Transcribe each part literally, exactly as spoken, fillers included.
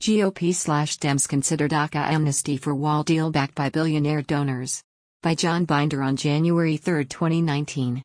G O P slash Dems consider DACA amnesty for wall deal backed by billionaire donors. By John Binder on January third, twenty nineteen.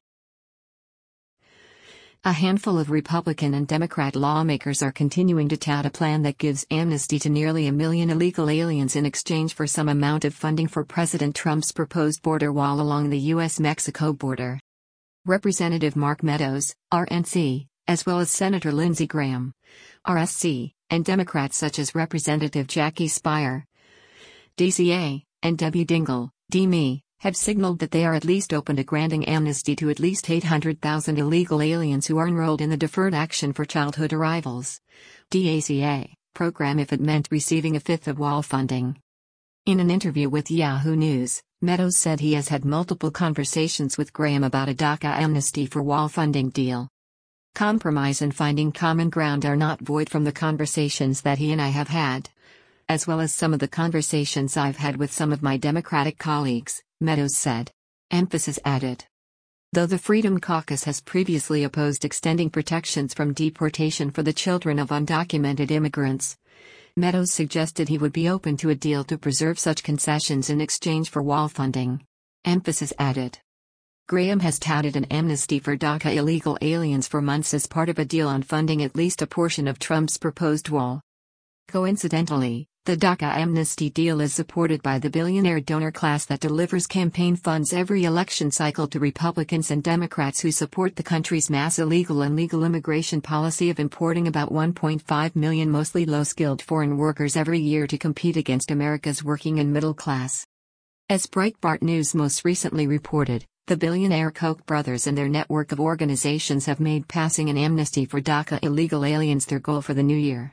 A handful of Republican and Democrat lawmakers are continuing to tout a plan that gives amnesty to nearly a million illegal aliens in exchange for some amount of funding for President Trump's proposed border wall along the U S Mexico border. Representative Mark Meadows, R N C, as well as Senator Lindsey Graham, R S C, and Democrats such as Representative Jackie Speier, D C A, and Debbie Dingell, D M E, have signaled that they are at least open to granting amnesty to at least eight hundred thousand illegal aliens who are enrolled in the Deferred Action for Childhood Arrivals (DACA) program if it meant receiving a fifth of wall funding. In an interview with Yahoo News, Meadows said he has had multiple conversations with Graham about a DACA amnesty for wall funding deal. Compromise and finding common ground are not void from the conversations that he and I have had, as well as some of the conversations I've had with some of my Democratic colleagues, Meadows said. Emphasis added. Though the Freedom Caucus has previously opposed extending protections from deportation for the children of undocumented immigrants, Meadows suggested he would be open to a deal to preserve such concessions in exchange for wall funding. Emphasis added. Graham has touted an amnesty for DACA illegal aliens for months as part of a deal on funding at least a portion of Trump's proposed wall. Coincidentally, the DACA amnesty deal is supported by the billionaire donor class that delivers campaign funds every election cycle to Republicans and Democrats who support the country's mass illegal and legal immigration policy of importing about one point five million mostly low-skilled foreign workers every year to compete against America's working and middle class. As Breitbart News most recently reported, the billionaire Koch brothers and their network of organizations have made passing an amnesty for DACA illegal aliens their goal for the new year.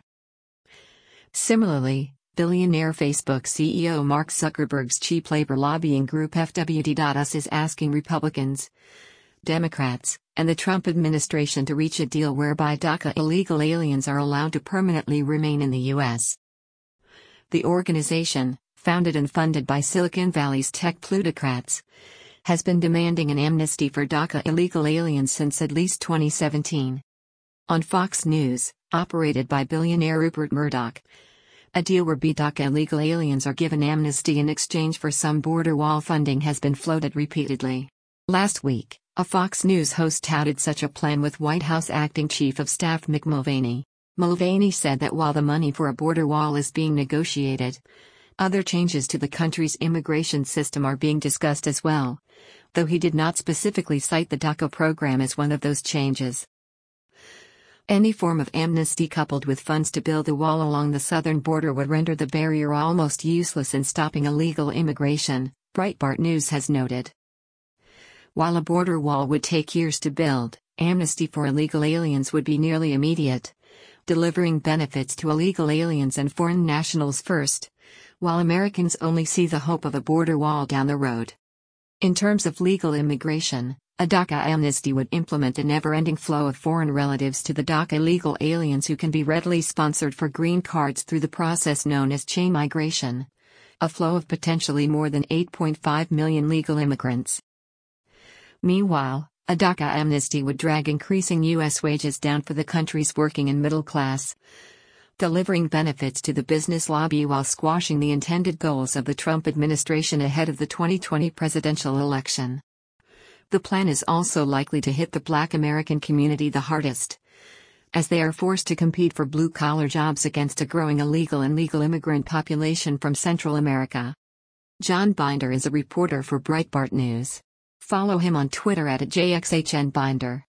Similarly, billionaire Facebook C E O Mark Zuckerberg's cheap labor lobbying group F W D us is asking Republicans, Democrats, and the Trump administration to reach a deal whereby DACA illegal aliens are allowed to permanently remain in the U S. The organization, founded and funded by Silicon Valley's tech plutocrats, has been demanding an amnesty for DACA illegal aliens since at least twenty seventeen. On Fox News, operated by billionaire Rupert Murdoch, a deal where DACA illegal aliens are given amnesty in exchange for some border wall funding has been floated repeatedly. Last week, a Fox News host touted such a plan with White House Acting Chief of Staff Mick Mulvaney. Mulvaney said that while the money for a border wall is being negotiated, other changes to the country's immigration system are being discussed as well, though he did not specifically cite the DACA program as one of those changes. Any form of amnesty coupled with funds to build a wall along the southern border would render the barrier almost useless in stopping illegal immigration, Breitbart News has noted. While a border wall would take years to build, amnesty for illegal aliens would be nearly immediate, delivering benefits to illegal aliens and foreign nationals first, while Americans only see the hope of a border wall down the road. In terms of legal immigration, a DACA amnesty would implement a never-ending flow of foreign relatives to the DACA illegal aliens who can be readily sponsored for green cards through the process known as chain migration, a flow of potentially more than eight point five million legal immigrants. Meanwhile, a DACA amnesty would drag increasing U S wages down for the country's working and middle class, delivering benefits to the business lobby while squashing the intended goals of the Trump administration ahead of the twenty twenty presidential election. The plan is also likely to hit the Black American community the hardest, as they are forced to compete for blue-collar jobs against a growing illegal and legal immigrant population from Central America. John Binder is a reporter for Breitbart News. Follow him on Twitter at J X H N Binder.